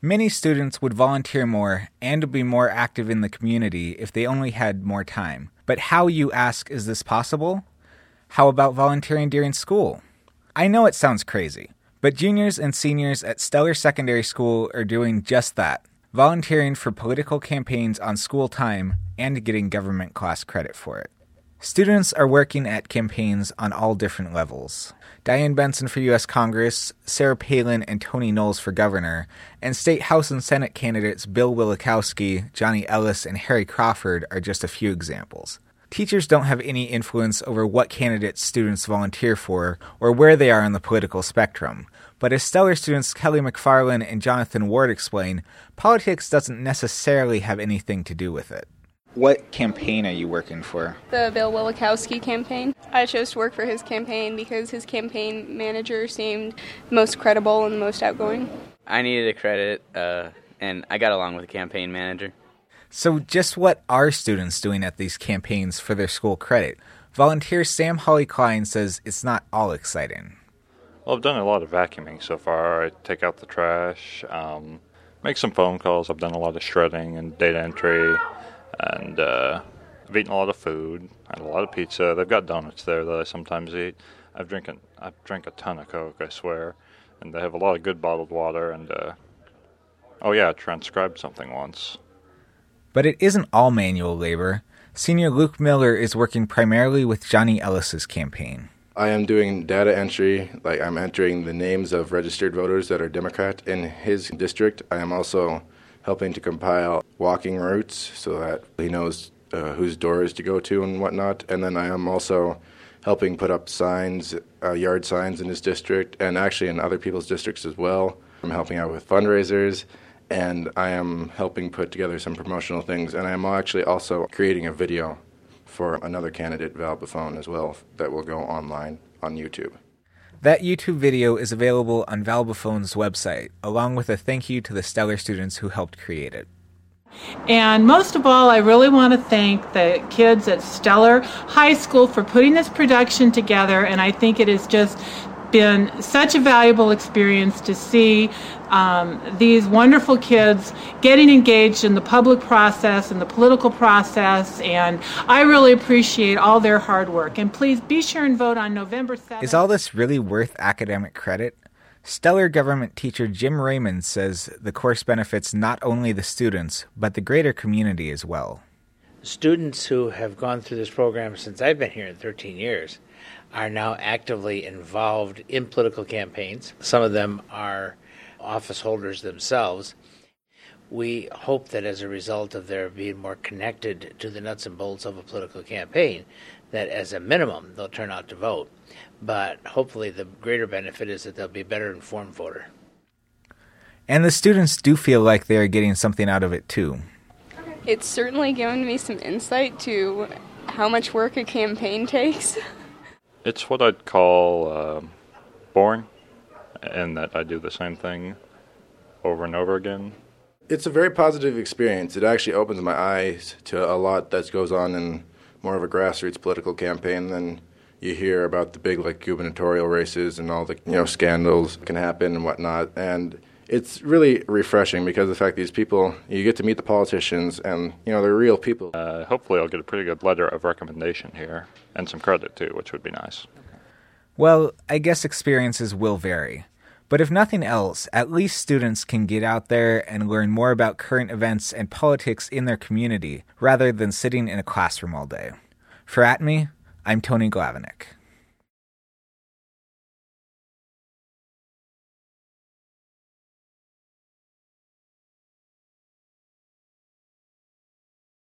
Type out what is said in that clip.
Many students would volunteer more and be more active in the community if they only had more time. But how, you ask, is this possible? How about volunteering during school? I know it sounds crazy, but juniors and seniors at Stellar Secondary School are doing just that, volunteering for political campaigns on school time and getting government class credit for it. Students are working at campaigns on all different levels. Diane Benson for U.S. Congress, Sarah Palin and Tony Knowles for governor, and state House and Senate candidates Bill Wielechowski, Johnny Ellis, and Harry Crawford are just a few examples. Teachers don't have any influence over what candidates students volunteer for or where they are on the political spectrum. But as Stellar students Kelly McFarland and Jonathan Ward explain, politics doesn't necessarily have anything to do with it. What campaign are you working for? The Bill Wielechowski campaign. I chose to work for his campaign because his campaign manager seemed most credible and most outgoing. I needed a credit, and I got along with the campaign manager. So just what are students doing at these campaigns for their school credit? Volunteer Sam Holly Klein says it's not all exciting. Well, I've done a lot of vacuuming so far. I take out the trash, make some phone calls. I've done a lot of shredding and data entry. And I've eaten a lot of food, had a lot of pizza. They've got donuts there that I sometimes eat. I've drank a ton of Coke, I swear. And they have a lot of good bottled water. And, I transcribed something once. But it isn't all manual labor. Senior Luke Miller is working primarily with Johnny Ellis's campaign. I am doing data entry, like I'm entering the names of registered voters that are Democrat in his district. I am also helping to compile walking routes so that he knows whose doors to go to and whatnot. And then I am also helping put up signs, yard signs in his district, and actually in other people's districts as well. I'm helping out with fundraisers, and I am helping put together some promotional things. And I am actually also creating a video for another candidate, Val Buffone, as well, that will go online on YouTube. That YouTube video is available on Val Buffone's website, along with a thank you to the Stellar students who helped create it. And most of all, I really want to thank the kids at Stellar High School for putting this production together, and I think it has just been such a valuable experience to see these wonderful kids getting engaged in the public process and the political process, and I really appreciate all their hard work. And please be sure and vote on November 7th. Is all this really worth academic credit? Stellar government teacher Jim Raymond says the course benefits not only the students, but the greater community as well. Students who have gone through this program since I've been here in 13 years are now actively involved in political campaigns. Some of them are office holders themselves. We hope that as a result of their being more connected to the nuts and bolts of a political campaign, that as a minimum they'll turn out to vote. But hopefully the greater benefit is that they'll be a better informed voter. And the students do feel like they're getting something out of it too. It's certainly given me some insight to how much work a campaign takes. It's what I'd call boring, in that I do the same thing over and over again. It's a very positive experience. It actually opens my eyes to a lot that goes on in more of a grassroots political campaign than you hear about the big gubernatorial races and all the scandals can happen and whatnot. And it's really refreshing because of the fact these people, you get to meet the politicians and they're real people. Hopefully I'll get a pretty good letter of recommendation here and some credit too, which would be nice. Well, I guess experiences will vary. But if nothing else, at least students can get out there and learn more about current events and politics in their community rather than sitting in a classroom all day. For ATME, I'm Tony Glavinik.